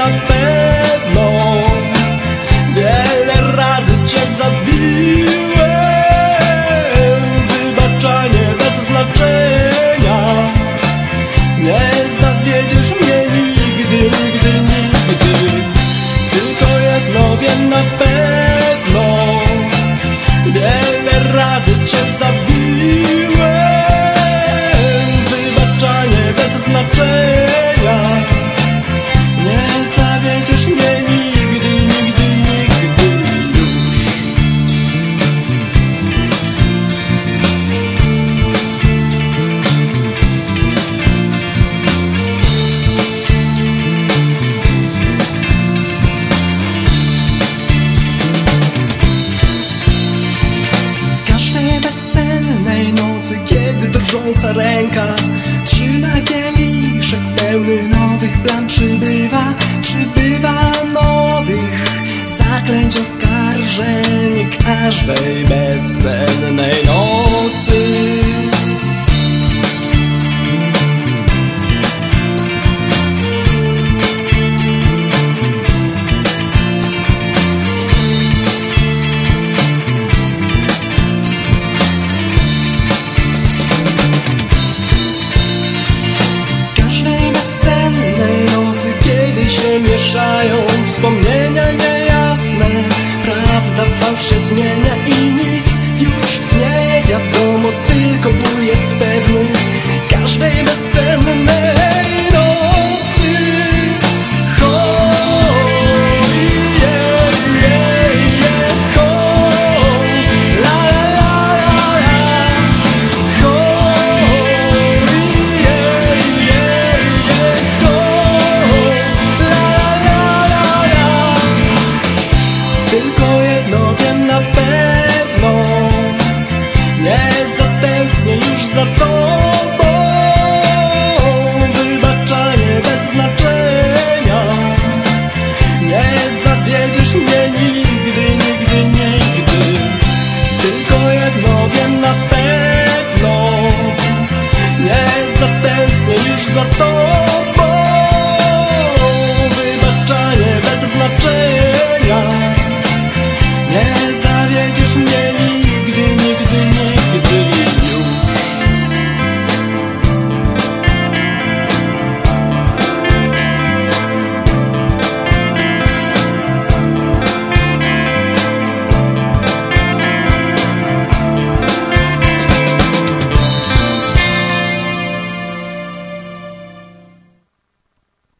na pewno. Wiele razy cię zabiłem. Wybaczenie bez znaczenia. Nie zawiedziesz mnie nigdy, nigdy, nigdy. Tylko jedno wiem na pewno. Wiele razy cię zabiłem. Wybaczenie bez znaczenia. Nie zawiedziesz mnie nigdy, nigdy, nigdy już. Każdej bezsennej nocy, kiedy drżąca ręka trzyma kieliszek pełny nowych plan, przybywa nowych zaklęć, oskarżeń każdej bezsennej nocy. Mieszają wspomnienia niejasne, prawda fałsz się zmienia i nic już nie wiadomo, tylko ból jest pewny każdej bezsennej